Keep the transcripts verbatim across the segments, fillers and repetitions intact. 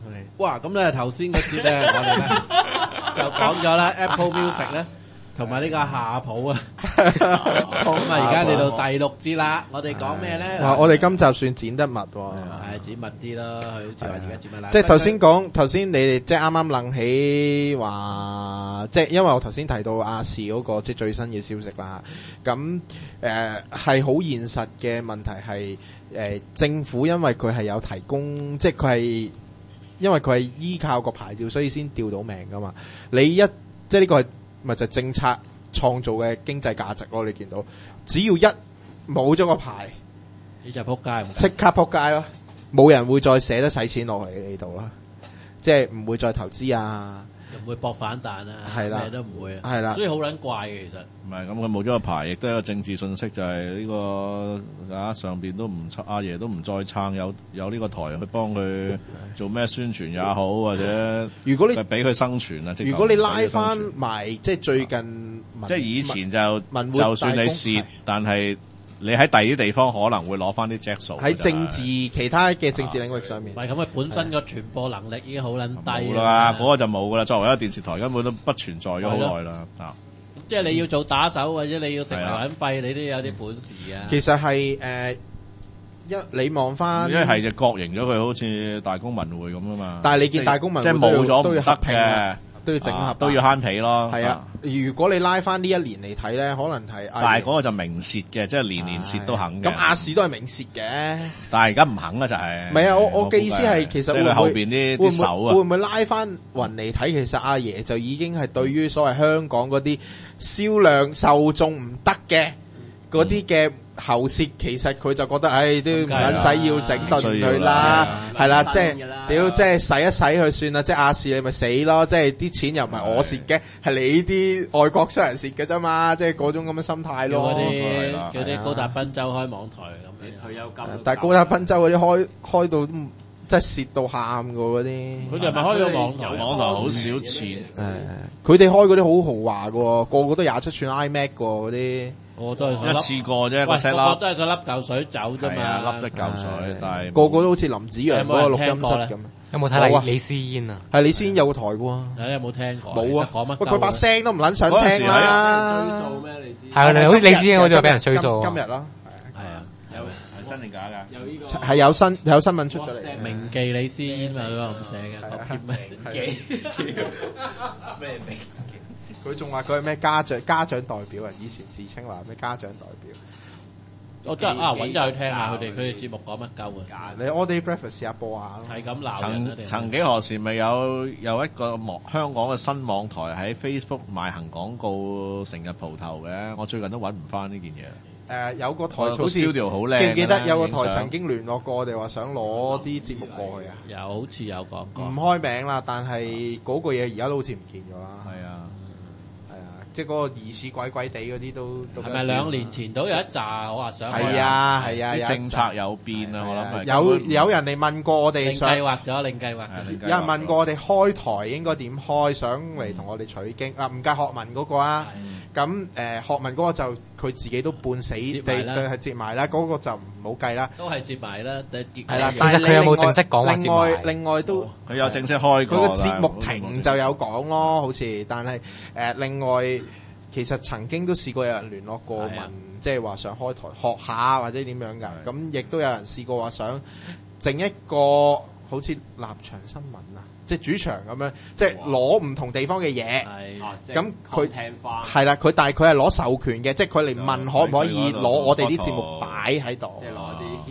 哇！咁咧頭先嗰節咧，我哋咧就講咗啦 ，Apple Music 咧，同埋呢個夏普啊。咁啊，而家嚟到第六節啦，我哋講咩咧？ 哇！我哋今集算剪得密喎， 係剪密啲咯，佢好似話而家剪密啦。 即係頭先講，頭先你哋即係啱啱諗起話，即係因為我頭先提到亞視嗰個即係最新嘅消息啦。咁誒係好現實嘅問題係誒政府因為佢係有提供，即係佢係因為佢係依靠個牌照，所以先吊到命噶嘛。你一即係呢個係咪就係政策創造嘅經濟價值咯？你見到只要一冇咗個牌， 你就撲街， 即刻撲街咯！冇人會再捨得使錢落嚟呢度啦，即係唔會再投資啊， 又唔會搏反彈啊， 係啦， 咩都唔會啊， 係啦， 所以好撚怪嘅其實。 唔係咁，佢冇咗個牌，亦都係一個政治信息，就係呢、這個啊上邊都唔阿爺都唔再撐有有呢個台去幫佢做咩宣傳也好，或者如果你俾佢生存啊， 如果你拉翻埋即係最近， 即係以前就民就算你蝕，但係你喺第二啲地方可能會攞翻啲 Jack 數喺政治其他嘅政治領域上面。 唔係咁，佢本身個傳播能力已經好撚低冇啦，嗰個就冇噶啦。作為一個電視台，根本都不存在咗好耐啦。啊， 即係你要做打手或者你要食流撚費，你都有啲本事啊。 其實係誒一你望翻， 因為係就國營咗佢，好似大公文匯咁啊嘛。 但係你見大公文即係冇咗都要合併嘅。 都要整合、啊， 都要慳皮咯。 係啊，如果你拉翻呢一年嚟睇咧，可能係， 但係嗰個就明蝕嘅，即係年年蝕都肯嘅。 咁亞視都係明蝕嘅， 但係而家唔肯啊，就係。 唔係啊，我我嘅意思係其實會唔會後邊啲啲手啊， 會唔會拉翻雲嚟睇？其實阿爺就已經係對於所謂香港嗰啲銷量受眾唔得嘅嗰啲嘅喉舌，其實佢就覺得，唉，都唔撚使要整頓佢啦，係啦，即係屌，即係洗一洗佢算啦，即係亞視你咪死咯，即係啲錢又唔係我蝕嘅，係你啲外國商人蝕嘅啫嘛，即係嗰種咁嘅心態咯。 叫啲叫啲高達賓州開網台咁，你退休金。 但係高達賓州嗰啲開開到即係蝕到喊㗎嗰啲。 佢哋係咪開咗網台？ 網台好少錢。誒， 佢哋開嗰啲好豪華㗎，個個都廿七寸 iMac 㗎嗰啲。 我都係一次過啫，個 set 粒，個個都係個粒嚿水走啫嘛， 粒一嚿水，但係個個都好似林子陽嗰個錄音室咁。 有冇睇李思嫣啊？ 係李思嫣有個台喎。 你有冇聽過？ 冇啊。 講乜？ 喂，佢把聲都唔撚想聽啦。 追數咩？李思嫣係啊，好似李思嫣好似話俾人追數。 今日咯。 係啊，有係真定假㗎？ 有呢個係有新有新聞出咗嚟。 銘記李思嫣嘛，嗰個咁寫嘅。銘記咩銘記？ 佢仲話佢係咩家長家長代表啊？以前自稱話咩家長代表。 我真係啊，揾咗去聽下佢哋佢哋節目講乜鳩啊！ 你 All Day Breakfast 試下播下咯。 係咁鬧曾曾幾何時咪有有一個網香港嘅新網台喺 Facebook 賣行廣告成日蒲頭嘅，我最近都揾唔翻呢件嘢。 誒有個台好似記唔記得有個台曾經聯絡過我哋話想攞啲節目過去啊？ 有好似有講過。 唔開名啦，但係嗰個嘢而家都好似唔見咗啦。 係啊。 即係嗰個疑似鬼鬼地嗰啲都， 係咪兩年前都有一紮我話想？ 係啊係啊， 政策有變啊，我諗係。 有有人嚟問過我哋， 另計劃咗，另計劃咗。 有人問過我哋開台應該點開，想嚟同我哋取經啊？唔計學文嗰個啊，咁誒學文嗰個就佢自己都半死地係接埋啦，嗰個就唔好計啦。 都係接埋啦， 係啦。 其實佢有冇正式講話接埋？ 另外另外都佢有正式開過。 佢個節目停就有講咯，好似，但係誒另外。其實曾經都試過有人聯絡過問，即係話想開台學下或者點樣㗎，咁亦都有人試過話想整一個好似立場新聞啊，即係主場咁樣，即係攞唔同地方嘅嘢，咁佢係啦，佢但係佢係攞授權嘅，即係佢嚟問可唔可以攞我哋啲節目擺喺度， 即係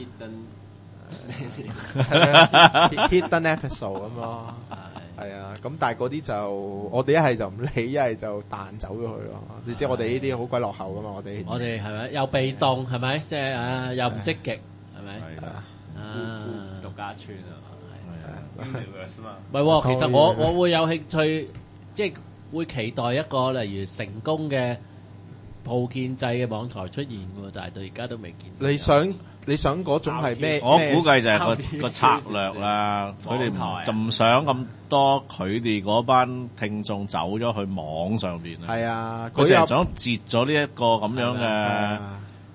攞啲 hidden hidden episode 咁咯。係啊，咁但係嗰啲就我哋一係就唔理，一係就彈走咗佢咯。你知我哋呢啲好鬼落後噶嘛，我哋我哋係咪又被動係咪？即係啊，又唔積極係咪？ 係啊， 啊， 獨家村啊，係啊， 唔係喎，其實我我會有興趣，即係會期待一個例如成功嘅鋪建制嘅網台出現喎，但係到而家都未見。 你想？你想嗰種係咩？ 我估計就係個個策略啦，佢哋就唔想咁多佢哋嗰班聽眾走咗去網上邊啊。 係啊， 佢就係想截咗呢一個咁樣嘅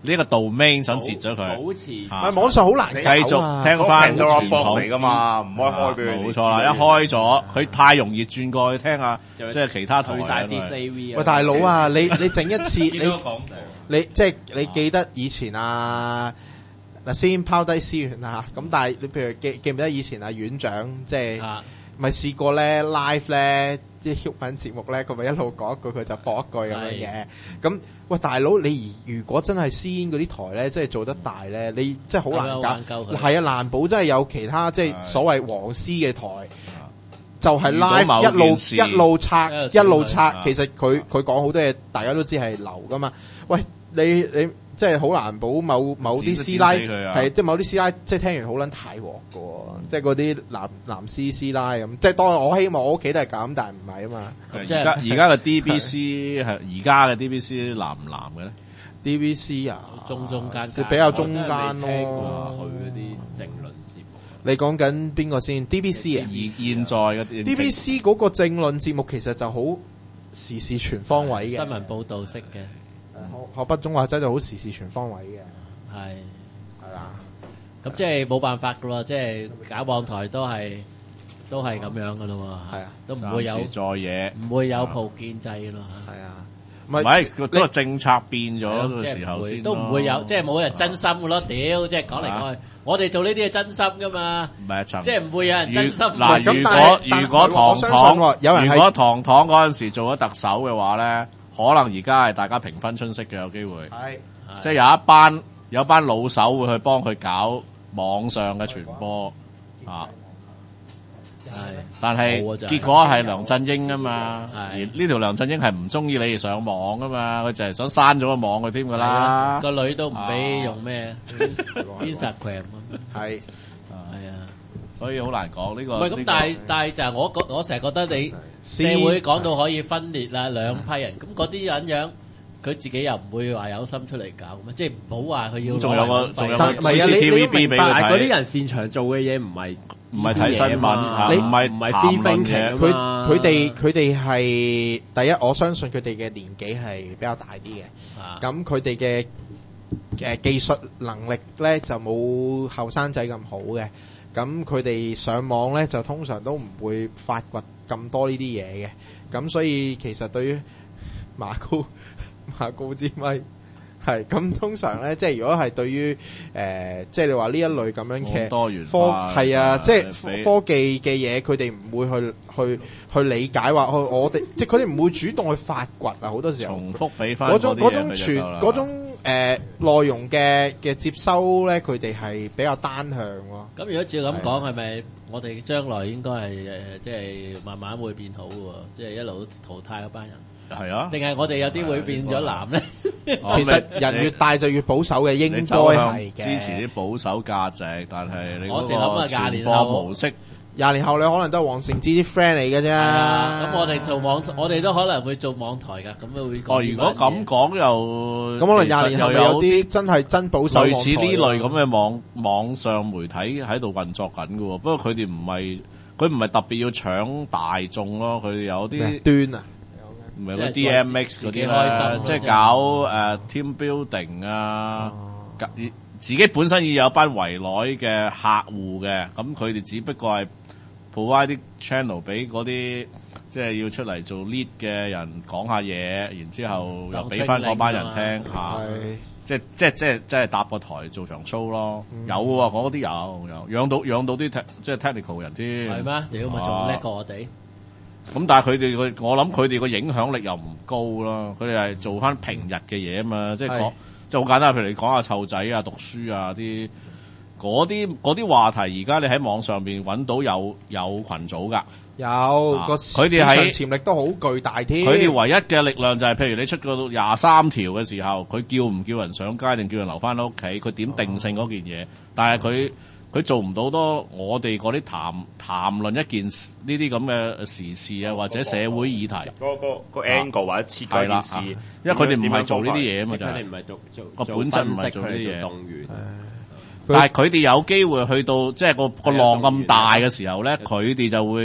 呢個 domain 想截咗佢， 保持啊網上好難繼搞啊續聽翻到傳 box 嚟統噶嘛，唔可以開俾佢哋冇錯啦，一開咗佢太容易轉過去聽下，即就係其他台退晒啲啊 C V 啊。 喂，大佬啊，你你整一次見到你廣告你即係你記得以前啊嗱先拋低思源啊，咁但係你譬如記記唔記得以前啊院長即係啊咪試過咧 live 咧啲毓民節目咧，佢咪一路講一句佢就播一句咁樣嘅。咁喂大佬，你如果真係私煙嗰啲台咧，即係做得大咧，你即係好難搞。係啊，難保真係有其他即係所謂黃絲嘅台，就係 live 一路一路拆一路拆。其實佢佢講好多嘢，大家都知係流噶嘛。喂，你你。即係好難保某某啲師奶係即係某啲師奶，即係聽完好撚太鑊㗎喎，即係嗰啲男男師師奶咁。即係當然我希望我屋企都係咁，但係唔係啊嘛。 而家而家嘅 D B C 係而家嘅 D B C 男唔男嘅咧 ？D B C 啊， 中中間比較中間咯。 咯。 佢嗰啲政論節目， 你講緊邊個先 ？D B C 啊？ 現現在嘅 D B C 嗰個政論節目其實就好時事全方位嘅新聞報導式嘅。 學北中話真係好時事全方位嘅， 係係啦。 咁即係冇辦法噶咯，即係搞網台都係都係咁樣噶咯喎。係啊，都唔會有再嘢， 唔會有鋪建制咯。 係啊， 唔係嗰個政策變咗嘅時候先， 都唔會有，即係冇人真心噶咯。屌，即係講嚟講去，我哋做呢啲係真心噶嘛。 唔係即係唔會有人真心。 嗱，如果如果堂堂有人如果堂堂嗰陣時做咗特首嘅話咧。可能而家係大家平分春色嘅有機會， 係即係有一班有一班老手會去幫佢搞網上嘅傳播啊， 係， 但係結果係梁振英啊嘛，而呢條梁振英係唔中意你哋上網啊嘛，佢就係想刪咗個網佢添㗎啦， 個女都唔俾用咩 Instagram 咁， 係係啊。 所以好難講呢個。 唔係咁，但係但係就係我覺我成日覺得你社會講到可以分裂啦，兩批人咁嗰啲人樣，佢自己又唔會話有心出嚟搞咁，即係唔好話佢要。 仲有個仲有個 C C T V B 俾佢睇。 嗰啲人擅長做嘅嘢唔係唔係睇新聞， 你唔係唔係 free thinking 佢佢哋佢哋係第一，我相信佢哋嘅年紀係比較大啲嘅。咁佢哋嘅誒技術能力咧就冇後生仔咁好嘅。咁佢哋上網咧就通常都唔會發掘咁多呢啲嘢嘅，咁所以其實對於馬高馬高之咪係咁通常咧，即係如果係對於誒、呃，即係你話呢一類咁樣嘅多元科係啊，即係科技嘅嘢，佢哋唔會去去去理解話去我哋，即係佢哋唔會主動去發掘啊，好多時候重複俾翻嗰種嗰種傳嗰種誒內容嘅嘅接收咧，佢哋係比較單向咯。 咁如果照咁講，係咪我哋將來應該係誒，即係慢慢會變好嘅？即係一路淘汰嗰班人。 係啊， 定係我哋有啲會變咗藍咧？ 其實人越大就越保守嘅，應該係嘅。 支持啲保守價值，但係你我成諗啊，廿年後模式， 廿年後你可能都係黃成之啲 friend 嚟嘅啫。 咁我哋做網，我哋都可能會做網台㗎。咁啊會。 哦，如果咁講又， 咁可能廿年後有啲真係真保守類似呢類咁嘅網網上媒體喺度運作緊㗎喎。不過佢哋唔係，佢唔係特別要搶大眾咯。佢哋有啲端啊。 唔係嗰 D M X 嗰啲啦，即係搞誒 team building 啊，自己本身已有班圍內嘅客戶嘅，咁佢哋只不過係 provide 啲 channel 俾嗰啲即係要出嚟做 lead 嘅人講下嘢，然之後又俾翻嗰班人聽下，即係即係即係即係搭個台做場 show 咯，有喎，嗰啲有有養到養到啲即係 technical 人添， 係咩？屌咪仲叻過我哋。 咁但係佢哋個，我諗佢哋個影響力又唔高咯。佢哋係做翻平日嘅嘢啊嘛，即係講，即係好簡單。譬如你講下湊仔啊、讀書啊啲，嗰啲嗰啲話題，而家你喺網上邊揾到有有群組噶， 有佢個哋係潛力都好巨大添。 佢哋唯一嘅力量就係、是，譬如你出個廿三條嘅時候，佢叫唔叫人上街，定叫人留翻喺屋企？佢點定性嗰件嘢？但係佢。佢做唔到多我哋嗰啲談談論一件呢啲咁嘅時事啊，或者社會議題。 嗰個個 angle 或者設計件事， 因為佢哋唔係做呢啲嘢啊嘛，就佢哋唔係做做個本質唔係做呢啲嘢。 動員， 但係佢哋有機會去到即係個個浪咁大嘅時候咧，佢哋就會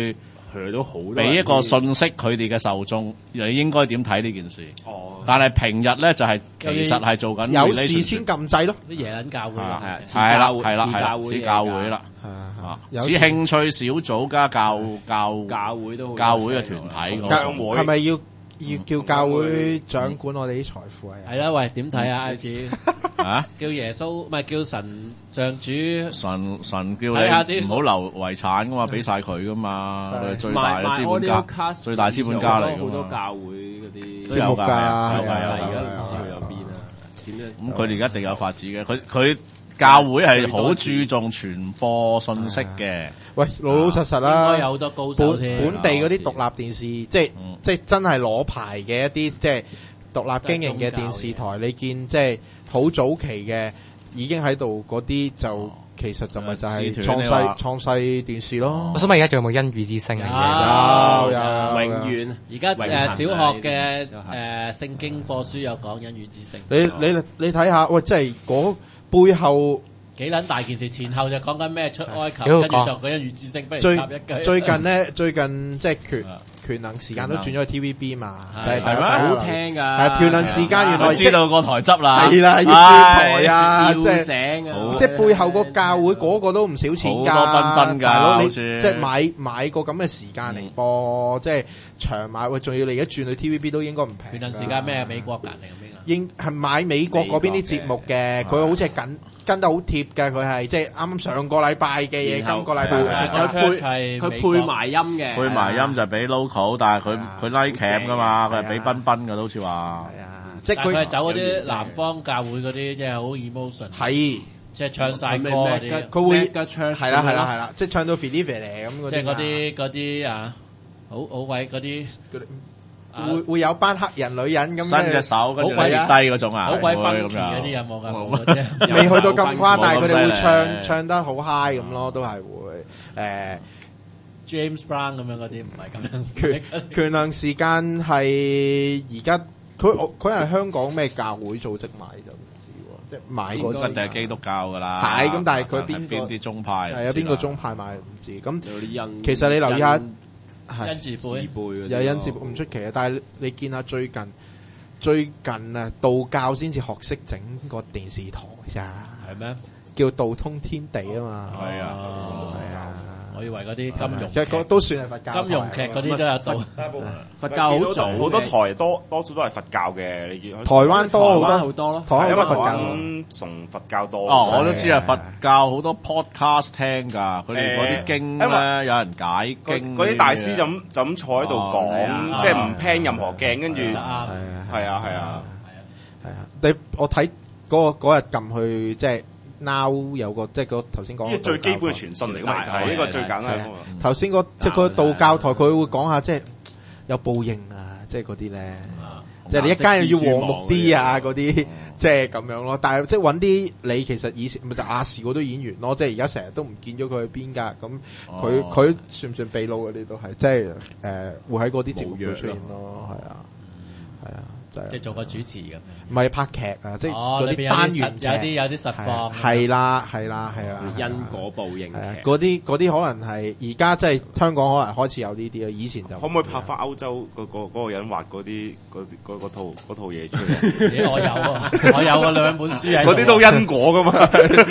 去到好多人俾一個信息佢哋嘅受眾，你應該點睇呢件事？ 哦， 但係平日咧就係其實係做緊有事先撳掣咯， 啲耶撚教會係啊， 啊係啦似係啦係啦， 教會似教會似教會啦， 係啊啊， 有似興趣小組加教教教會都好教會嘅團體嗰教種。 會係咪要要叫教會掌管我哋啲財富啊？ 係啦，喂，點睇啊？I G 啊！ 叫耶穌唔係叫神上主， 神神叫睇下啲你唔好留遺產噶嘛，俾晒佢噶嘛，佢係最大嘅賣資本家， audiocast 最大資本家嚟好多噶嘛。 教會嗰啲都有㗎， 節目㗎係啊係啊係啊，而家係啊唔知佢有邊啊？點樣？ 咁佢哋一定有法子嘅，佢佢教會係好注重傳播信息嘅。 喂，老老實實應啦該，有好多高手本添。 本地嗰啲獨立電視，即係嗯即係真係攞牌嘅一啲即係獨立經營嘅電視台，你見即係好早期嘅已經喺度嗰啲，就其實就咪就係視創世團你話創世電視咯我。想問而家仲有冇恩語之聲有啊？ 有有永遠而家誒小學嘅就係誒聖經課書有講恩語之聲， 你你你睇下，喂，即係嗰背後幾撚大件事，前後就講緊咩出埃及， 幾好講跟住就講恩語之聲，不如最插一句。 最近咧，最近即係權啊權能時間都轉咗去 T V B 嘛， 係但係大係咩好家大家聽㗎， 係權能時間原來我知道個台執啦， 係啦，要轉唉台啊，即叫係。 醒啊！ 即係背後個教會嗰個都唔少錢㗎， 好多賓賓㗎大佬你好似即係買買個咁嘅時間嚟播，即係長買喂，仲要你而家轉去 T V B 都應該唔平㗎。 權能時間咩？美國㗎定係邊啊？ 應係買美國嗰邊啲節目嘅，佢好似係緊跟得好貼嘅，佢係即係啱啱上個禮拜嘅嘢， 然後今個禮拜就出係啦。 佢係佢配埋音嘅， 配埋音就俾 local，但係佢係啊佢 like cam 噶嘛， 好正佢係俾賓賓噶，好似話。 係啊，即係但係佢係佢走嗰啲南方教會嗰啲，即係好 emotion， 係即係唱晒歌嗰啲， 佢會係係啦係啦係啦，即係唱到 feel feel 咁嗰啲。 即係嗰啲嗰啲啊，好好鬼嗰啲。 嗰啲會會有班黑人女人咁伸隻手跟住好鬼跌低嗰種啊， 好鬼會咁 funky 嗰啲有冇㗎？冇冇嗰啲。 未去到咁誇，但係佢哋會冇咁犀利唱唱得好 high 咁咯，都係會誒。 James Brown 咁樣嗰啲唔係咁樣。 權權量時間係而家佢佢係香港咩教會組織買就唔知喎，即係買嗰一定係基督教噶啦。 係咁但係佢邊個邊啲宗派？ 係啊邊個宗派買唔知咁。 有啲恩， 其實你留意下恩係恩字字輩， 輩嗰啲有因接唔出奇啊！但係你見下最近最近啊，道教先至學識整個電視台咋， 係咩？ 叫道通天地啊嘛。 係啊哦係啊， 我以為嗰啲金融其實嗰都算係佛教金融劇嗰啲都有到。 佛教好早好多台多多數都係佛教嘅，你見台灣多好台灣多好多咯， 台灣係因為台好多佛教。 灣崇佛教多。 哦，我都知啊， 係佛教好多 podcast 聽㗎，佢哋嗰啲經因咧為有人解嗰經， 嗰啲大師就咁就咁坐喺度哦係啊講，即係唔 plan 任何鏡，跟住啱係係啊係啊。 係啊，你我睇嗰個嗰日撳去即係 Now 有個即係嗰頭先講呢個最基本嘅傳信嚟㗎嘛，其實係呢個最簡單嘅。 頭先個即係個道教台，佢會講下即係有報應啊，即係嗰啲咧，即係你一間又要和睦啲啊，嗰啲即係咁樣咯。但係即係揾啲你其實以前咪就亞視嗰堆演員咯，即係而家成日都唔見咗佢去邊㗎。咁佢哦佢算唔算秘魯嗰啲都係即係誒會喺嗰啲節目度出現咯，係啊係啊。 即係做個主持咁。 唔係拍劇啊，即係哦， 嗰裏邊有啲啲單元實有啲有啲實況。 係啦係啦係啦， 因果報應係啊劇。 嗰啲嗰啲可能係而家即係香港可能開始有呢啲啊，以前就可唔可以拍翻歐洲嗰個嗰個人畫嗰啲嗰啲嗰嗰套嗰套嘢出嚟？ 咦我有啊，我有啊兩本書喺度啊。 嗰啲都因果噶嘛？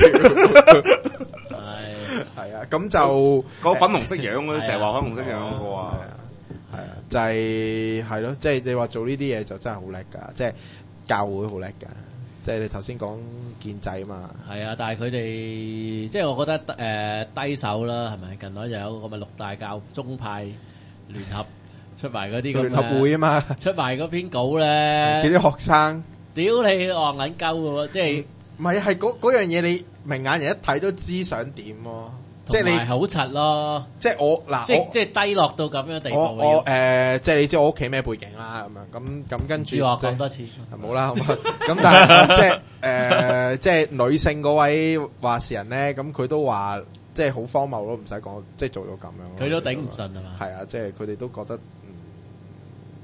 係係啊，咁就嗰個粉紅色樣嗰啲，成日話粉紅色樣嗰個啊。 係啊，就係係咯，即係你話做呢啲嘢就真係好叻㗎，即係教會好叻㗎，即係你頭先講建制嘛。 係啊，但係佢哋即係我覺得誒、呃、低手啦，係咪？近來就有個咪六大教宗派聯合出埋嗰啲咁嘅聯合會啊嘛， 出埋嗰篇稿咧， 叫啲學生， 屌你戇撚鳩嘅喎，即係唔係係嗰嗰樣嘢，你明眼人一睇都知想點咯，即係你同埋好柒咯， 即係我嗱我。 即係即係低落到咁樣地步我我誒、 嘅。 呃即係你知我屋企咩背景啦，咁樣咁咁跟住知我即係講多次， 冇啦，咁但係即係誒、呃即係女性嗰位話事人咧，咁佢都話即係好荒謬咯，唔使講，即係做到咁樣咯。 佢都頂唔順係嘛？ 係啊，即係佢哋都覺得，嗯、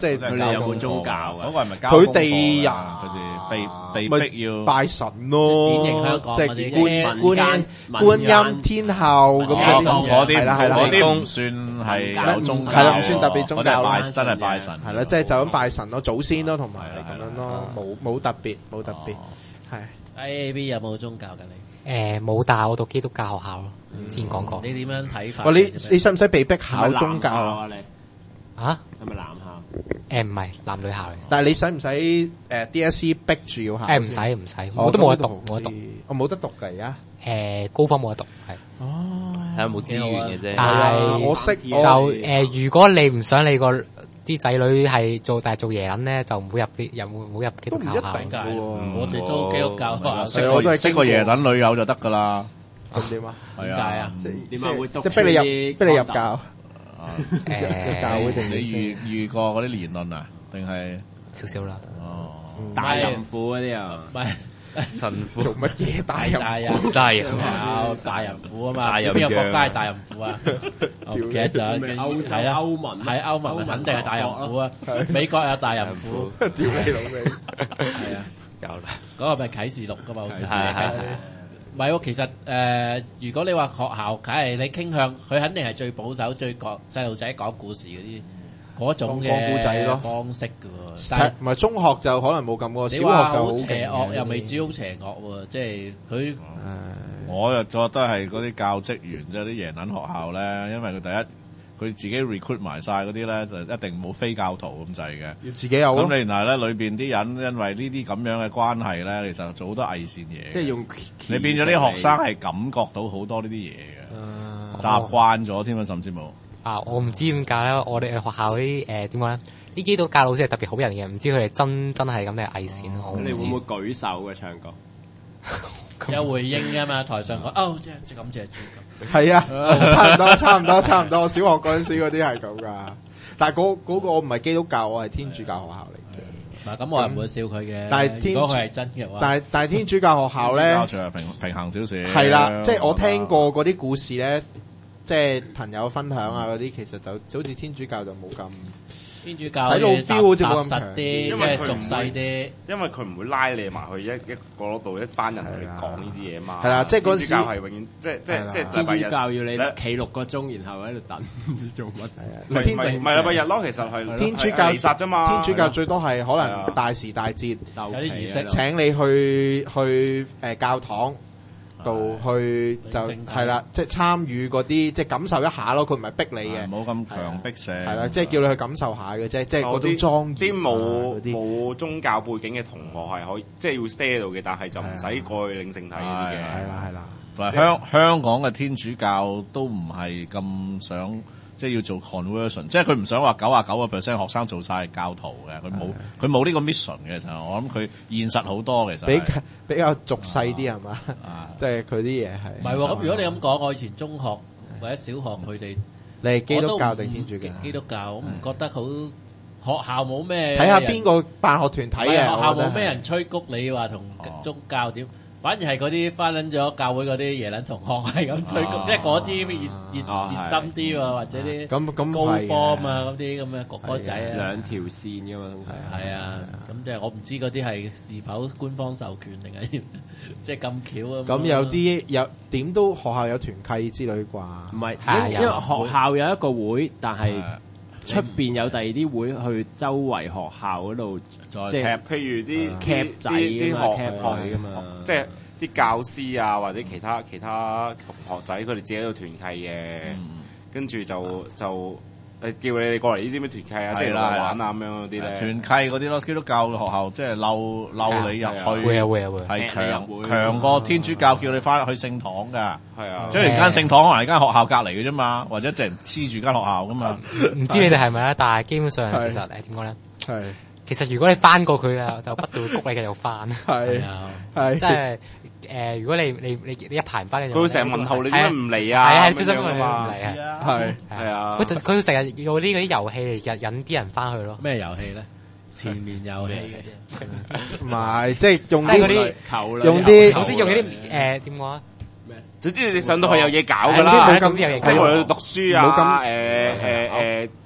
即係佢哋有冇宗教啊嗰個係咪交佢哋啊？佢哋被被逼要拜神咯， 典型香港即嗰啲係觀民觀民觀音天后咁哦嗰啲， 嗰啲係啦係啦嗰啲唔算係有宗教， 係啦唔算特別宗教嗰啲係拜真係拜神， 係啦，即係就咁拜神咯，祖先咯，同埋咁樣咯，冇冇特別冇特別，係 A A B 有冇宗教㗎你？ 誒冇，但係我讀基督教學校咯，之前講過。 你點樣睇法？ 喂，你你使唔使被逼考宗教啊？ 啊？你啊？ 係咪男校？ 誒唔係男女校嚟。 但係你使唔使誒 D S E 逼住要考？ 誒唔使唔使，我都冇得讀，冇得讀。 我冇得讀㗎而家。 誒高科冇得讀，係。 哦， 睇下有冇資源嘅啫。 但係我識就誒，如果你唔想你個啲仔女係做但係做爺撚咧，就唔好入啲，又唔好入基督教校。 點解？我哋都基督教學校， 識個識個爺等女友就得㗎啦。 咁點啊？ 點解啊？ 點解會讀？ 即係逼你入逼你入教。 誒教會定你遇遇過嗰啲言論啊？定係少少啦。 哦， 大淫婦嗰啲啊？ 唔係神父做乜嘢大人？ 大人大人有大淫婦啊嘛？ 大淫邊個國羊家係大淫婦啊？我唔記得咗， 歐係啦， 歐盟係歐盟肯定係大淫婦啊！美國有大淫婦， 屌你老味！ 係啊， 有啦， 嗰個咪啟示錄噶嘛？好似係係係唔係喎，其實誒、呃，如果你話學校，梗係你傾向，佢肯定係最保守、最講細路仔講故事嗰啲嗰種嘅講故仔咯方式嘅喎。但係係唔係中學就可能冇咁喎， 你話小學就好邪勁惡， 嘅又未至於好邪惡喎，即係佢我又覺得係嗰啲教職員即係啲爺撚學校咧，因為佢第一佢自己 recruit 埋晒嗰啲咧，就一定冇非教徒咁滯嘅。 要自己有咯。 咁你然後咧裏邊啲人因為呢啲咁樣嘅關係咧，其實做好多偽善嘢。 即係用你變咗啲學生係感覺到好多呢啲嘢嘅，習慣咗添啊，甚至冇。 啊，我唔知點解咧，我哋學校啲誒點講咧？啲基督教老師係特別好人嘅，唔知佢哋真真係咁定係偽善咯。我唔知咁你會唔會舉手嘅唱歌？ 有回應㗎嘛？台上講哦，即係即係咁，即係咁。 係啊，差唔多，差唔多，差唔多。小學嗰陣時嗰啲係咁噶，但係嗰嗰個我唔係基督教，我係天主教學校嚟嘅。 嗱，咁我係唔會笑佢嘅。 但係天如果佢係真嘅話， 但係但係天主教學校咧， 教場係平平衡少少。 係啦，即係我聽過嗰啲故事咧，即係朋友分享啊嗰啲，其實就好似天主教就冇咁。 天主教洗腦 feel 好似冇咁強實啲，即係俗細啲。 因為佢唔會拉你埋去一一個嗰度一班人同你講呢啲嘢嘛。 係啦即係嗰陣時天主教係永遠即係即係即係禮拜日天主教要你企六個鐘，然後喺度等，唔知做乜。 唔係唔係唔係禮拜日咯，其實係天主教彌撒啫嘛。 天主教最多係可係啊能大時大節有啲儀式請你去去誒教堂度去就係啦，即係參與嗰啲，即係感受一下咯。佢唔係逼你嘅， 冇咁強迫性。 係啦，即係叫你去感受下嘅啫，即係嗰種莊嚴啲冇嗰啲。 冇宗教背景嘅同學係可以，即係要 stay 喺度嘅，但係就唔使過去領聖體嗰啲嘅。 係啦係啦， 同埋香香港嘅天主教都唔係咁想。即係要做 conversion，即係佢唔想話九啊九個 percent 學生做晒教徒嘅，佢冇佢冇呢個 mission 嘅。其實我諗佢現實好多其實比較比較俗細啲係嘛？即係佢啲嘢係。 唔係喎，咁如果你咁講，我以前中學或者小學佢哋， 你係基督教定天主教？ 基督教，我唔覺得好學校冇咩。 睇下邊個辦學團體嘅， 學校冇咩人催谷你話同宗教點。反而係嗰啲翻撚咗教會嗰啲爺撚同學係咁催谷，即係嗰啲熱熱熱心啲喎，或者啲咁咁高科啊嗰啲咁嘅哥哥仔啊， 兩條線噶嘛，通常係啊，咁即係我唔知嗰啲係是否官方授權定係即係咁巧啊？ 咁有啲有點都學校有團契之類啩？ 唔係， 係因因為學校有一個會，但係出邊有第二啲會去周圍學校嗰度，即係譬如啲 cap 仔啲啊嘛學 ，cap 仔噶嘛， 即係啲教師啊或者其他其他同學仔，佢哋自己喺度團契嘅，跟住就就誒叫你哋過嚟呢啲咩團契啊，星期六玩啊咁樣嗰啲咧。 團契嗰啲咯，基督教嘅學校即係嬲嬲你入去， 會啊會啊會， 係強強過天主教叫你翻去聖堂㗎。 係啊， 即係連間聖堂可能係間學校隔離嘅啫嘛，或者淨係黐住間學校㗎嘛。 唔知你哋係咪咧？但係基本上其實誒點講咧？ 係其實如果你翻過佢啊，就不斷會谷你繼續翻。 係啊， 係即係誒，如果你你你你一排唔翻嘅， 佢會成日問候你點解唔嚟係啊？ 啊，即係咁樣㗎嘛唔嚟啊， 係係啊佢佢成日用啲嗰啲遊戲嚟引引啲人翻去咯。 咩遊戲咧？前面遊戲嗰啲。 唔係即係用即係嗰啲啲球類用啲總之用嗰啲誒點講啊？ 總之你上到去有嘢搞㗎係啦， 冇咁總之有嘢搞即係我要讀書啊， 冇咁誒誒誒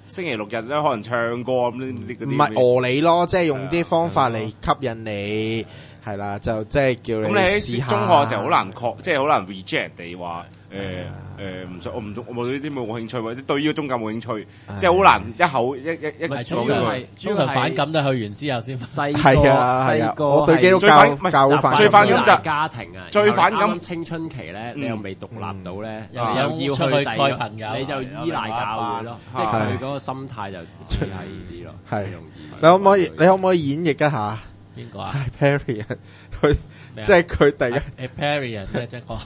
星期六日咧可能唱歌咁呢啲嗰啲。 唔係餓你咯，即係用啲方法嚟吸引你，係啦，就即係叫你。 咁你喺試下中學嘅時候好難確，即係好難 reject 人哋話誒誒唔想我唔中我冇呢啲冇興趣，或者對呢個宗教冇興趣，即係好難一口一一一唔係講通常佢係通常反感都去完之後先。 細個係啊係啊細個我對基督最教反教好反最反感就係家庭啊， 最反感然後你啱啱青春期咧，你又未獨立到咧，有時想候要出去去第二個蓋朋友你就依賴教會咯，即係佢嗰個心態就似係呢啲咯， 係容易。 你可唔可以你可唔可以演繹一下邊個啊 Hyperion 佢咩啊即係佢第一 ？Hyperion 即係即係講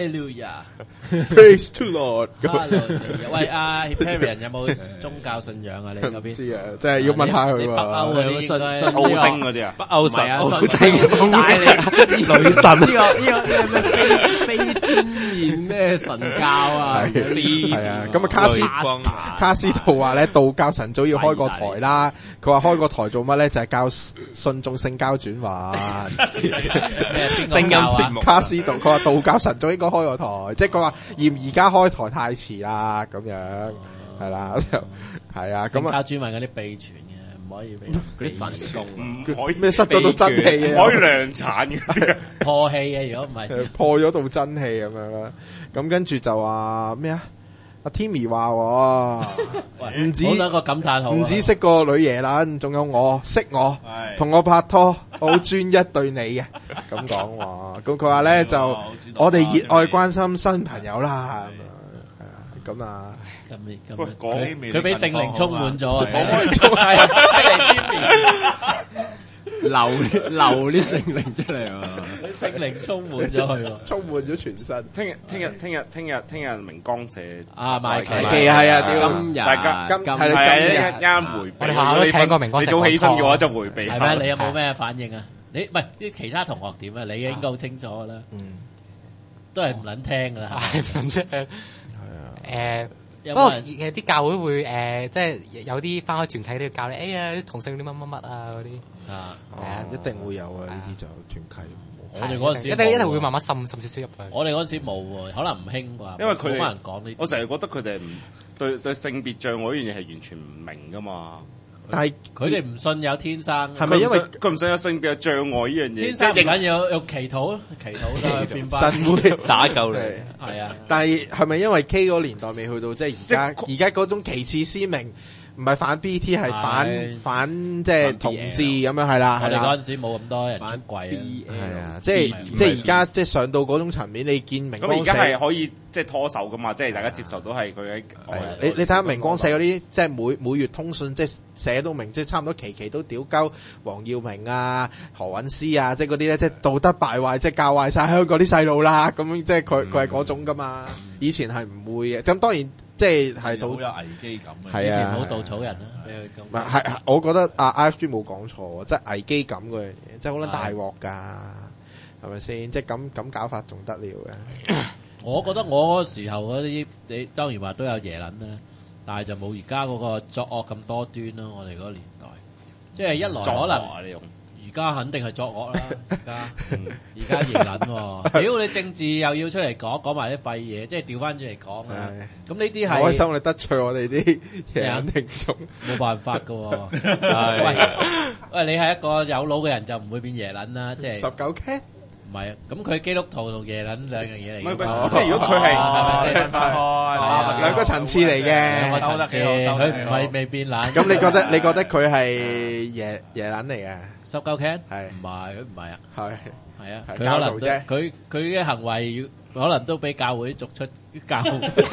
Hallelujah。 Praise to Lord 咁 Hallelujah 喂，阿 Hyperion 有冇宗教信仰啊？你嗰邊？ 唔知啊，即係要問下佢你北歐喎。 嗰啲應該信奧丁嗰啲啊， 北歐神啊奧信丁帶你女神呢個呢個咩咩非非天然咩神教啊？ 係係啊，咁啊卡斯卡斯道話咧，道教神早要開個台啦。佢話開個台做乜咧？就係教信眾性交轉運。 聲音節目。 卡斯道佢話道教神早應該開個台，即係佢話嫌而家開台太遲啦，咁樣係啦，係啊，咁啊。 教專問嗰啲秘傳嘅，唔可以俾嗰啲神功唔可以咩失咗道真氣嘅， 唔可以量產嘅。 破氣嘅，如果唔係。 破咗道真氣咁樣啦。咁跟住就話咩啊？阿 Timmy 話喎，唔止好多個感嘆號啊。 唔止識個女爺撚，仲有我識我， 係同我拍拖，我好專一對你嘅，咁講喎。咁佢話咧就好知道我哋熱愛關心新朋友啦，係啊，咁啊， 咁你咁喂講佢佢俾聖靈充滿咗啊！ 可唔可以做係啊，聖靈之面流流啲聖靈出嚟啊！ 聖靈充滿咗佢喎。 充滿咗全身。 聽日聽日聽日聽日聽日明光社啊賣旗係係啊，屌今日大家今今係你係啊， 今日一一啱迴避。 我哋學校都請過明光你社早起身嘅話講課就迴避下。 係咩？你有冇咩反應啊？你唔係啲其他同學點啊？你應該好清楚㗎啦， 嗯， 都係唔撚聽㗎啦。 係唔知誒誒。 有不過冇人其實啲教會會誒，即係有啲翻開團體都要教你，哎呀同性戀乜乜乜啊嗰啲， 啊？ 係啊， 一定會有啊，呢啲就團契。 我哋嗰陣時一定一定冇喎會慢慢滲滲少少入去。 我哋嗰陣時冇喎，可能唔興啩。 因為佢哋冇乜人講呢啲。 我成日覺得佢哋唔對對性別障礙呢樣嘢係完全唔明噶嘛。 但係佢哋唔信有天生。 係咪因為佢唔信佢唔信有性別障礙呢樣嘢？ 天生唔即係緊要，用祈禱，祈禱都可以變翻。 神會打救你。 係啊。 但係係咪因為 K 嗰個年代未去到，即係而家即而家嗰種旗幟鮮明，唔係反 B T 係反係反即係同志咁樣係啦， 我哋係啦嗰陣時冇咁多人出櫃啊。 係啊，即係即係而家即係上到嗰種層面，你見明光咁而家係社， 可以即係拖手噶嘛，即係大家接受到係佢喺係啊你你睇下明光社嗰啲，即係每每月通訊，即係寫到明，即係差唔多期期都屌鳩黃耀明啊、何韻詩啊，即係嗰啲咧，即係道德敗壞，即係教壞晒香港啲細路啦，咁樣即係佢佢係嗰種噶嘛，以前係唔會嘅，咁當然。即係係好到有危機感嘅。 係啊以前冇稻草人啦，俾佢唔咁。 係係，我覺得啊 I F G 冇講錯喎，即係危機感嗰樣嘢，即係好撚大鑊㗎，係咪先？即係咁咁搞法仲得了嘅。 我覺得我嗰時候嗰啲，你當然話都有耶撚啦，但係就冇而家嗰個作惡咁多端咯。我哋嗰個年代，即係一來可能。 你用而家肯定係作惡啦，而家而家耶撚喎，屌你政治又要出嚟講講埋啲廢嘢，即係調翻轉嚟講啊！咁呢啲係開心你得罪我哋啲嘢聽眾， 冇辦法噶喎。喂喂，你係一個有腦嘅人就唔會變耶撚啦，即係十九 K 唔係啊？咁佢基督徒同耶撚兩樣嘢嚟嘅， 唔係唔係即係如果佢係係咪先分開兩個層次嚟兩個嘅。 層次，佢唔係未變撚。 咁你覺得你覺得佢係耶耶撚嚟嘅？ 十九 can 係唔係？佢唔係啊， 係係啊， 係佢可能都教導啫佢佢嘅行為可能都俾教會逐出教。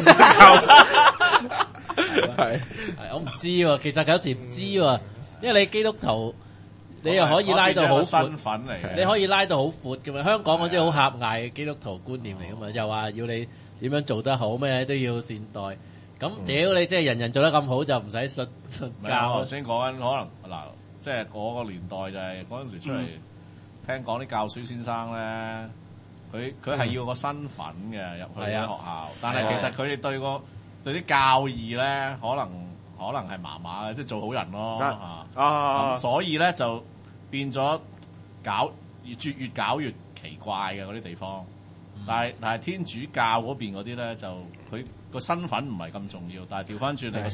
係係我唔知喎，其實有時唔知喎，因為你基督徒，你又可以拉到好身闊， 份嚟嘅。 你可以拉到好闊嘅嘛。香港嗰啲好狹隘嘅基督徒觀念嚟噶嘛，又話要你點樣做得好，咩都要善待。咁屌你即係人人做得咁好，就唔使信信唔係啊！我頭教。 先講緊可能嗱，即係嗰個年代就係嗰陣時出嚟聽講啲教書先生咧，佢佢係要個身份嘅入去啲學校，但係其實佢哋對個對啲教義咧，可能可能係麻麻嘅，即係做好人咯嚇。 啊咁所以咧就變咗搞越越越搞越奇怪嘅嗰啲地方。但係但係天主教嗰邊嗰啲咧就佢個身份唔係咁重要，但係調翻轉你個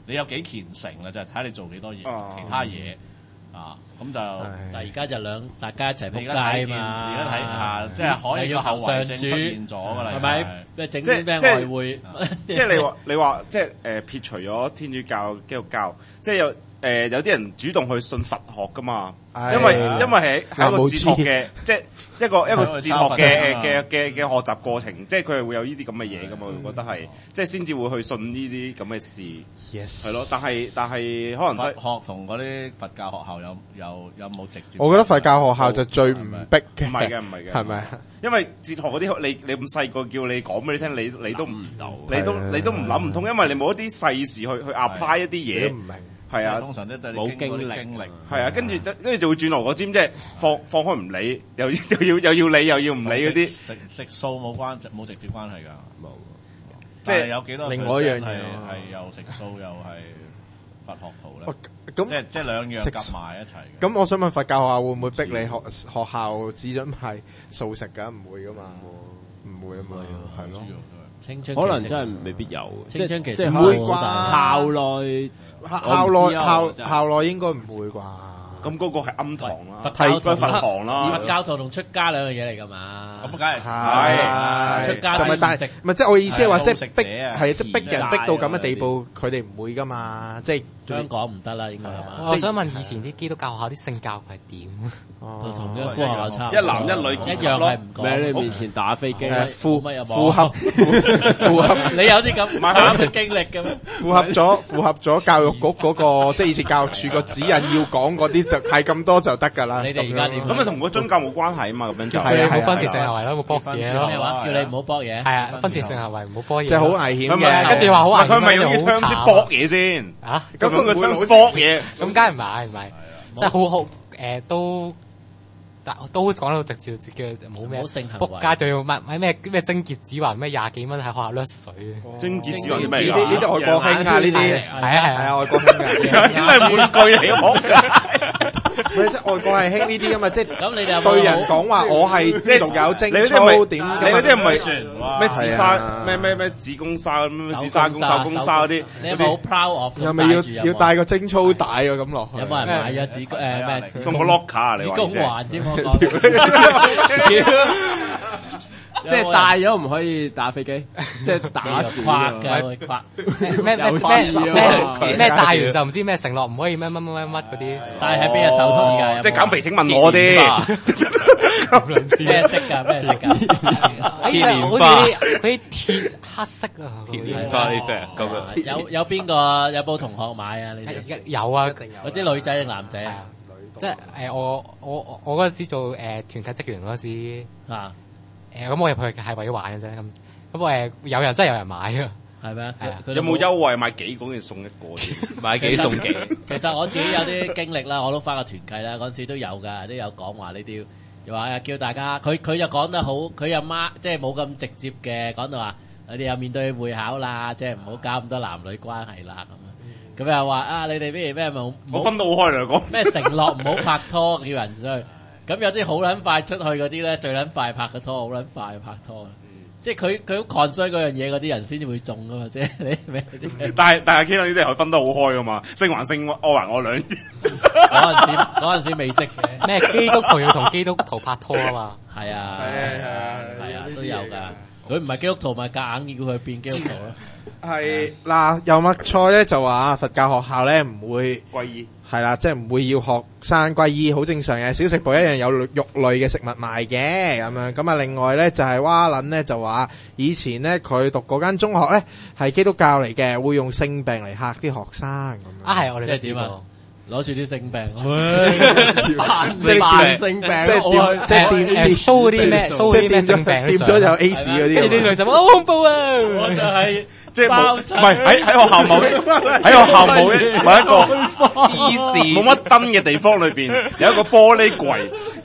你有幾虔誠啦，就係睇你做幾多嘢， 啊其他嘢啊，咁就但係而家就兩大家一齊仆你而家睇見街嘛， 而家睇下，即係可以個後遺症出現咗㗎啦， 係咪？咩整即啲咩即係外匯？ 即係你話你話即係誒撇除咗天主教、基督教，即係有誒有啲人主動去信佛學噶嘛， 係因為因為係係一個哲學嘅，即係一個一個哲學嘅嘅嘅嘅學習過程，即係佢係會有呢啲咁嘅嘢噶嘛，我覺得係即係先至會去信呢啲咁嘅事， Yes 係咯。但係但係可能佛西學同嗰啲佛教學校有有有冇直接？ 我覺得佛教學校就最唔逼嘅， 唔係嘅唔係嘅， 係咪？ 因為哲學嗰啲你你咁細個叫你講俾你聽，你你都唔你都係啊你都唔諗唔通，因為你冇一啲細事去去 apply 一啲嘢你都唔。明。 係啊， 通常都係冇你經過啲經歷經歷， 係啊，跟住跟住就會轉牛角尖，即係放放開唔理，又又要又要理又要唔理嗰啲， 食食素冇關冇直接關係㗎，冇。 即係即係有幾多另外一樣嘢係啊係又食素又係佛學徒咧喂？ 即咁係即係兩樣食夾埋一齊嘅。 咁，我想問佛教學校會唔會逼你學學校只准係素食㗎？唔會㗎嘛，唔會啊嘛，係咯。 青春可能真係未必有，即係青春期即係唔會校啩校內校我唔知啊內校我真係校內應該唔會啩？ 咁嗰個係暗堂啦， 佛教係佛堂啦佛，教徒同出家兩樣嘢嚟㗎嘛。 咁梗係係出家同埋但係都唔食唔係即係我意思係話， 係即係逼素食者啊係即係逼人逼到咁嘅地持步，佢哋唔會㗎嘛，即係香港唔得啦，應該係嘛？ 我想問以前啲基督教學校啲性教育係點？ 都同一般學校差唔多， 一男一女一樣係唔講。 咩喺你面前打飛機， 誒符乜有冇符合符合你有啲咁慘嘅經歷嘅咩？ 符合咗符合咗教育局嗰個即係以前教育處個指引要講嗰啲就係咁多就得㗎啦。 你哋而家點咁咪同個宗教冇關係啊嘛，咁樣就係啊係啊冇分節性行為咯，冇搏嘢咯。 咩話？叫你唔好搏嘢。 係啊，分節性行為唔好波嘢。 即係好危險唔係嘅， 跟住話好危險， 佢咪用啲跟住好槍先慘搏嘢先， 啊！ 咁佢個槍搏嘢， 咁梗係唔係唔係，即係好好誒都。但都講到直接叫冇咩唔好性行為仆街，仲要買買咩咩貞潔指環咩廿幾蚊喺學校掠水， 貞潔指環啲呢咩啲呢啲外國興啊，呢啲係啊係係啊， 啊外國興㗎。 因為玩具嚟嘅， 唔係即係外國係興呢啲㗎嘛，即係咁你哋有冇對人講話我係即係仲有你嗰精啲咪操點㗎嘛， 你嗰啲係咪咩自係殺啊咩咩咩子宮紗咩子沙公手工紗嗰啲， 你有冇好 proud of？ 又咪要要帶個精操帶啊咁落去？ 有冇人買咗子宮誒咩？ 送個 locker 啊？ 子你話宮環添，我講。 即係戴咗唔可以打飛機，即係打打死跨㗎嘅會跨， 咩咩咩有事啊咩咩戴完就唔知咩承諾唔可以咩乜乜乜乜嗰啲， 但係喺邊隻手指㗎？ 即係減肥請問我啲， 咩色㗎？咩色㗎？ 哎呀好似啲嗰啲鐵黑色啊， 鐵蓮花呢隻咁樣。 有有邊個有冇同學買啊？你哋有啊， 嗰啲女仔定男仔啊？ 即係誒我我我嗰陣時做誒團契職員嗰陣時。 啊， 誒咁我入去係為咗玩嘅啫，咁咁誒有人真係有人買啊， 係咪啊？佢有冇優惠買幾個件送一個添？ 買幾送幾， 其實我自己有啲經歷啦，我都翻過團契啦，嗰陣時都有㗎，都有講話呢啲，又話叫大家，佢佢就講得好，佢又媽即係冇咁直接嘅，講到話你哋又面對會考啦，即係唔好搞咁多男女關係啦咁樣。咁又話啊，你哋譬如咩冇我分到好開嚟講， 咩承諾唔好拍拖，叫人出去。咁有啲好撚快出去嗰啲咧，最撚快拍嘅拖，好撚快拍拖。即係佢佢好 concern 嗰樣嘢嗰啲人先至會中噶嘛，即係你咩啲？ 但係但係 K 呢啲係分得好開噶嘛，性還性，愛還愛兩。 嗰陣時嗰陣時未識嘅， 咩基督徒要同基督徒拍拖啊嘛， 係啊係啊係啊都有㗎。佢唔係基督徒，咪夾硬叫佢變基督徒咯。 係嗱，油麥菜咧就話佛教學校咧唔會歸依係啦，即係唔會要學生歸依，好正常嘅。小食部一樣有肉類嘅食物賣嘅咁樣。咁啊，另外咧就係蛙撚咧就話以前咧佢讀嗰間中學咧係基督教嚟嘅，會用性病嚟嚇啲學生咁樣。 啊係我哋即係點啊？攞住啲性病咯， 扮即係扮性病， 即係我去掂即係掂誒 show 嗰啲咩 show 嗰啲咩性病掂咗就有 A 屎嗰啲。 跟住啲女仔話好恐怖啊！ 我就係即係冇， 包唔係喺喺學校某喺學校某一某一個冇乜燈嘅地方裏邊有一個玻璃櫃，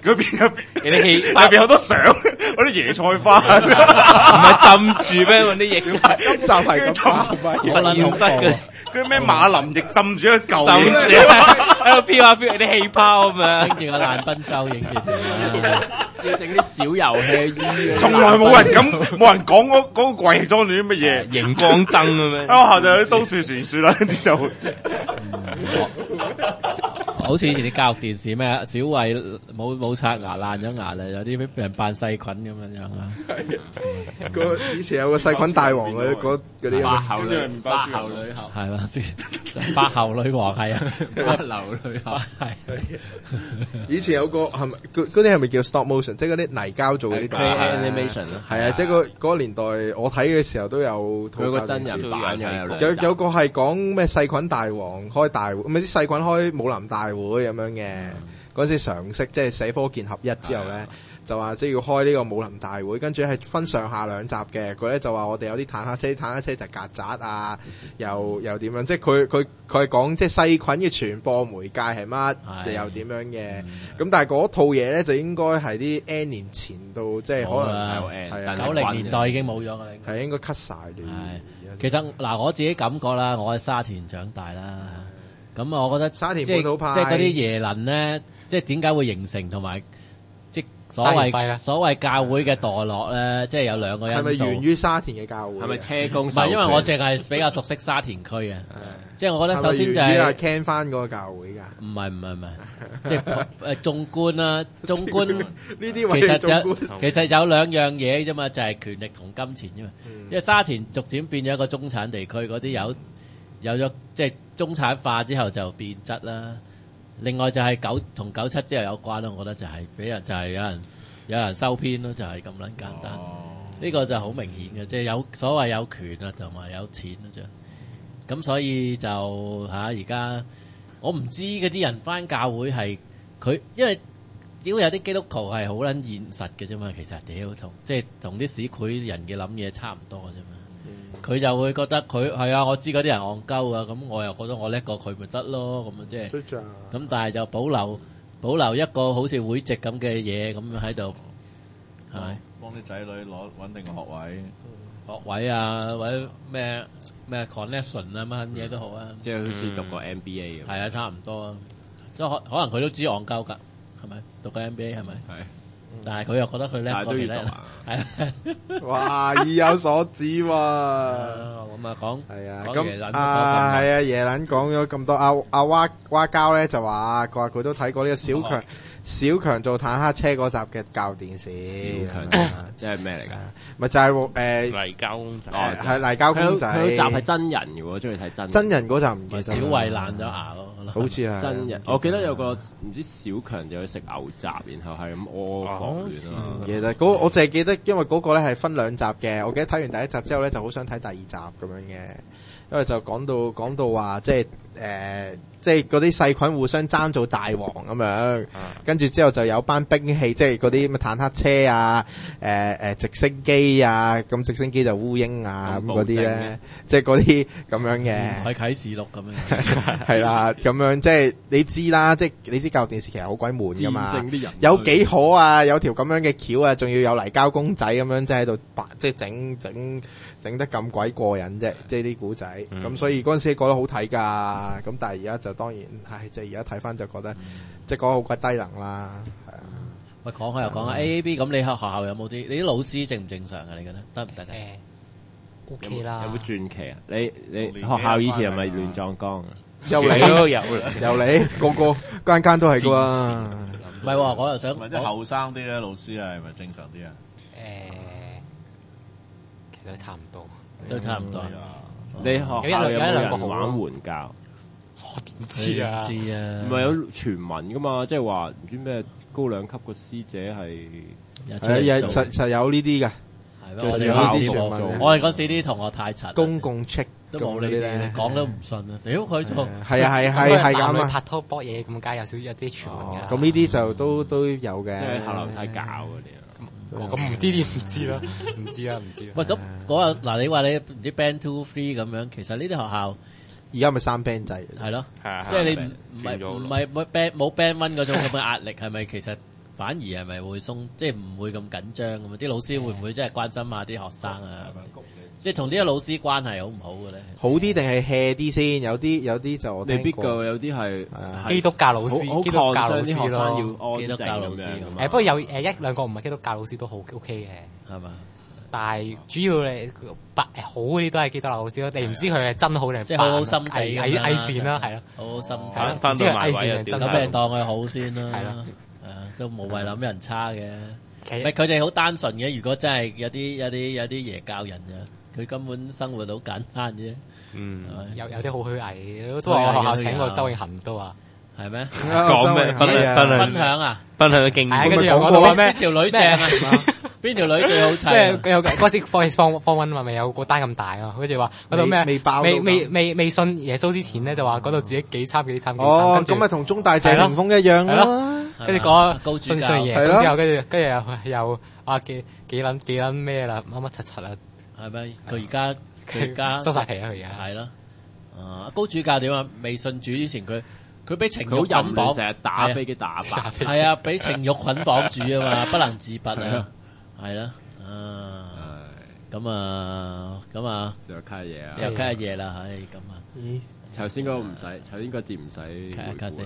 嗰邊入邊你啲氣入邊好多相，嗰啲椰菜花， 唔係浸住咩？嗰啲液今集係咁啊，唔係實驗室嘅， 嗰啲咩馬林液浸住一嚿浸住嘢， 喺度飄下飄啲氣泡咁樣， 跟住個爛賓州影住條， 要整啲小遊戲衣， 從來冇人咁冇人講嗰嗰個櫃裝住啲乜嘢， 熒光燈咁樣。 喺學校就有啲都市傳說啦，跟住就會好似以前啲教育電視咩小慧冇冇刷牙爛咗牙啦，有啲俾人扮細菌咁樣樣啊。 個以前有個細菌大王嗰啲嗰嗰啲啊， 八後女八後女後係嘛？八後女王係啊， 八流女後係。 以前有個係咪嗰嗰啲係咪叫 stop motion，即係嗰啲泥膠做嗰啲動畫 animation 咯， 係啊，即係嗰嗰個年代我睇嘅時候都有佢個真人版嘅有有個係講咩細菌大王開大會，唔係啲細菌開武林大會咁樣嘅。嗰陣時常識即係寫科健合一之後咧，就話即係要開呢個武林大會，跟住係分上下兩集嘅。佢咧就話我哋有啲坦克車，坦克車就曱甴啊，又又點樣？即係佢佢佢係講即係細菌嘅傳播媒介係乜，又點樣嘅？咁但係嗰套嘢咧就應該係啲 N 年前到，即係可能係啊九零年代已經冇咗㗎啦。 係應該 cut 晒了。 其實嗱，我自己感覺啦，我喺沙田長大啦。咁啊，我覺得沙田即係本土派即係嗰啲耶能咧，即係點解會形成同埋即係所謂所謂教會嘅墮落咧，即係有兩個因素。 係咪源於沙田嘅教會？ 係咪車公？ 唔係，因為我淨係比較熟悉沙田區嘅，即係我覺得首先就係係 can 翻嗰個教會㗎。 唔係唔係唔係，即係誒縱觀啦，縱觀呢啲其位實有其實有兩樣嘢啫嘛，就係權力同金錢啫嘛。因為沙田逐漸變咗一個中產地區，嗰啲有有咗即係中產化之後就變質啦。另外就係九同九七之後有關啦，我覺得就係俾人就係有人有人收編咯，就係咁撚簡單。呢個就好明顯嘅，即係有所謂有權啊，同埋有錢咯，啫。咁所以就嚇而家我唔知嗰啲人返教會係佢，因為屌有啲基督徒係好撚現實嘅啫嘛。其實屌同即係同啲市儈人嘅諗嘢差唔多嘅啫嘛。佢就會覺得佢係啊，我知嗰啲人戇鳩啊，咁我又覺得我叻過佢咪得咯，咁啊即係咁，但係就保留保留一個好似會籍咁嘅嘢咁喺度，係咪幫啲仔女攞穩定個學位？ 學位啊，或者咩咩 connection 啊，乜嘢都好啊， 即係好似讀過 M B A 咁。 係啊，差唔多啊，即係可可能佢都知戇鳩㗎，係咪讀過 M B A 係咪？係。但係佢又覺得佢叻過其他人，係哇，意有所指喎。咁啊講係啊，咁啊係啊，耶撚講咗咁多，阿阿蛙蛙膠咧就話，佢話佢都睇過呢個小強小強做坦克車嗰集嘅教電視。 小強即係咩嚟㗎？ 咪就係誒泥膠公仔， 係泥膠公仔。 佢集係真人嘅喎，中意睇真真人嗰集唔記得。 小慧爛咗牙咯， 好似係真人。我記得有個唔知小強就去食牛雜，然後係咁屙放亂啊。 其實嗰我淨係記得，因為嗰個咧係分兩集嘅。我記得睇完第一集之後咧，就好想睇第二集咁樣嘅，因為就講到講到話即係誒。即係嗰啲細菌互相爭做大王咁樣，跟住之後就有班兵器，即係嗰啲咩坦克車啊、誒誒直升機啊，咁直升機就烏蠅啊咁嗰啲咧，即係嗰啲咁樣嘅。 喺啟示錄咁樣， 係啦，咁樣即係你知啦，即係你知教育電視其實好鬼悶㗎嘛，有幾可啊，有條咁樣嘅橋啊，仲要有泥膠公仔咁樣，即係喺度白，即係整整整得咁鬼過癮啫，即係啲古仔。咁所以嗰陣時覺得好睇㗎，咁但係而家就。當然，係即係而家睇翻就覺得，嗯、即係講好鬼低能啦，係啊。 喂，講開又講下 A A B，咁你學學校有冇啲？你啲老師正唔正常啊？你覺得得唔得嘅 ？O K 啦。 有冇傳奇啊？你你學校以前係咪亂葬崗啊？ 又嚟都有，又嚟，個個間間都係㗎喎。 唔係喎，我又想問啲後生啲咧，老師係咪正常啲啊？ 誒，其實都差唔多， 都差唔多。 你學校有冇人玩援教？ 我點知啊？ 知啊， 唔係有傳聞噶嘛？即係話唔知咩高兩級個師姐係係實實有呢啲嘅， 係咯。我哋啲傳聞，我哋嗰時啲同學太柒， 公共 check 都冇呢啲，講都唔信啊！屌佢做係啊係係係咁啊！ 拍拖搏嘢咁，梗有少有啲傳聞嘅。 咁呢啲就都都有嘅， 即係下樓梯搞嗰啲啊。 咁唔知啲唔知啦，唔知啊唔知。 喂，咁嗰日嗱，你話你唔知 band two three 咁樣，其實呢啲學校。 而家咪三 band 制， 係咯，即係你唔唔係唔係冇 band 冇 band one 嗰種咁嘅壓力，係咪其實反而係咪會鬆，即係唔會咁緊張咁啊？啲老師會唔會真係關心下啲學生啊？即係同呢個老師關係好唔好嘅咧？ 好啲定係 hea 啲先？有啲有啲就我未必聽過㗎，有啲係啊基督教老好師， 好基督教老抗啲學生師咯。 要安基督教老師靜咁樣咁㗎嘛誒不過有誒一兩個唔係基督教老師都好 OK 嘅。 係嘛？ 但係主要你白好嗰啲都係基督教老師咯，你唔知佢係真好定係即係好好心地偽咁啦偽偽善啦，係咯， 好好心係咯態， 翻唔知係偽到埋位啊善定真咁係你當佢好先啦。 係咯誒都無謂諗人差嘅。 其實唔係佢哋好單純嘅，如果真係有啲有啲有啲耶教人嘅，佢根本生活好簡單啫， 嗯， 係咪？ 有有啲好虛偽，都話我學校請過周永恒都話， 係咩？ 講咩分享分享分享啊！ 分享嘅經係啊， 驗跟住又講過邊講到話咩？ 條女正啊？邊條女最好即係砌啊？ 佢有嗰時方方方温嘛，咪有個單咁大啊，跟住話嗰度咩未未爆到未咁未未未信耶穌之前咧，就話嗰度自己幾參幾參幾參， 哦， 跟住咁咪同中大謝霆鋒一樣係咯。 跟住高講信主教信耶穌之後，跟住跟住又又啊幾幾撚幾撚咩啦，乜乜柒柒啊， 係咪？佢而家佢而家收晒皮啊佢而家。 係咯。啊，高主教點啊？未信主之前，佢佢俾情佢好慾捆淫亂， 綁， 成日打飛機打靶。 係啊，俾情慾捆綁住啊嘛，不能自拔啊，係啦，啊，咁啊，咁啊， 仲有卡嘢啊！ 又卡嘢啦，唉，咁啊， 咦？ 頭先嗰個唔使，頭先嗰節唔使卡一卡先。